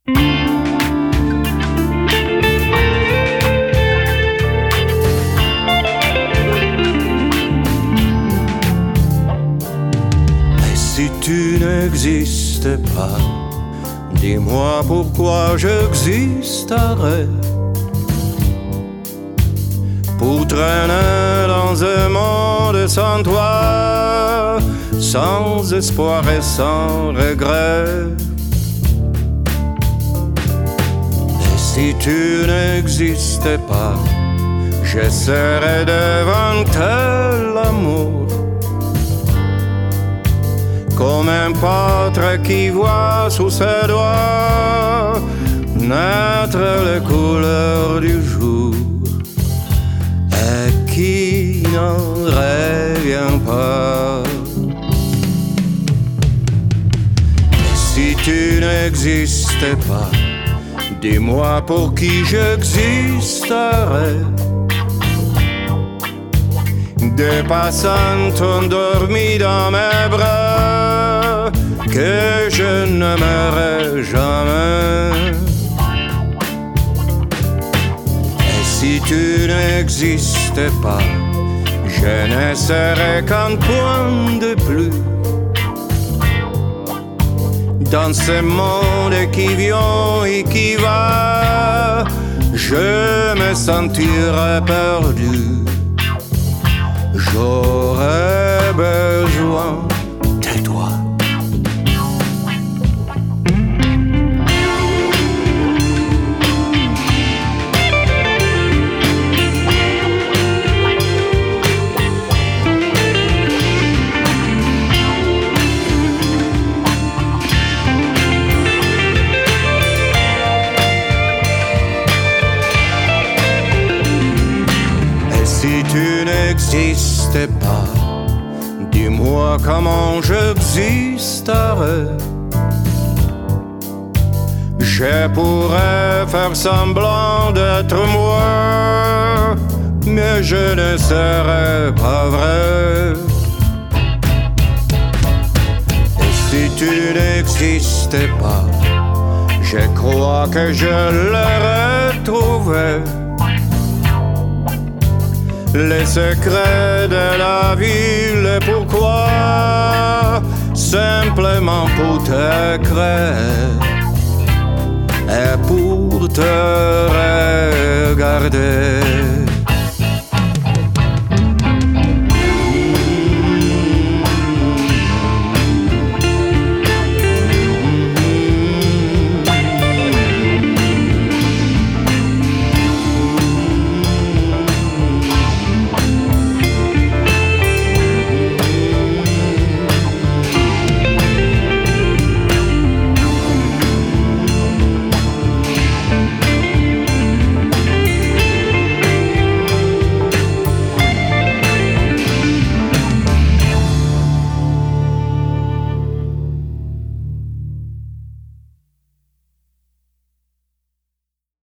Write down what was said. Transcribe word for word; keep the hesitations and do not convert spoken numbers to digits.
Et si tu n'existais pas, dis-moi pourquoi j'existerais. Pour traîner dans un monde sans toi, sans espoir et sans regret. Et si tu n'existais pas, j'essaierais d'inventer l'amour, comme un pâtre qui voit sous ses doigts naître les couleurs du jour et qui n'en revient pas. Et si tu n'existais pas, dis-moi pour qui j'existerais. Des passantes endormies dans mes bras que je n'aimerais jamais. Et si tu n'existais pas, je ne serais qu'un point de plus dans ce monde qui vient et qui va. Je me sentirais perdu. J'aurais besoin de toi. Et si tu n'existais pas, dis-moi comment j'existerais. Je pourrais faire semblant d'être moi, mais je ne serais pas vrai. Et si tu n'existais pas, je crois que je l'aurais trouvé. Les secrets de la vie, le pourquoi, simplement pour te créer et pour te regarder.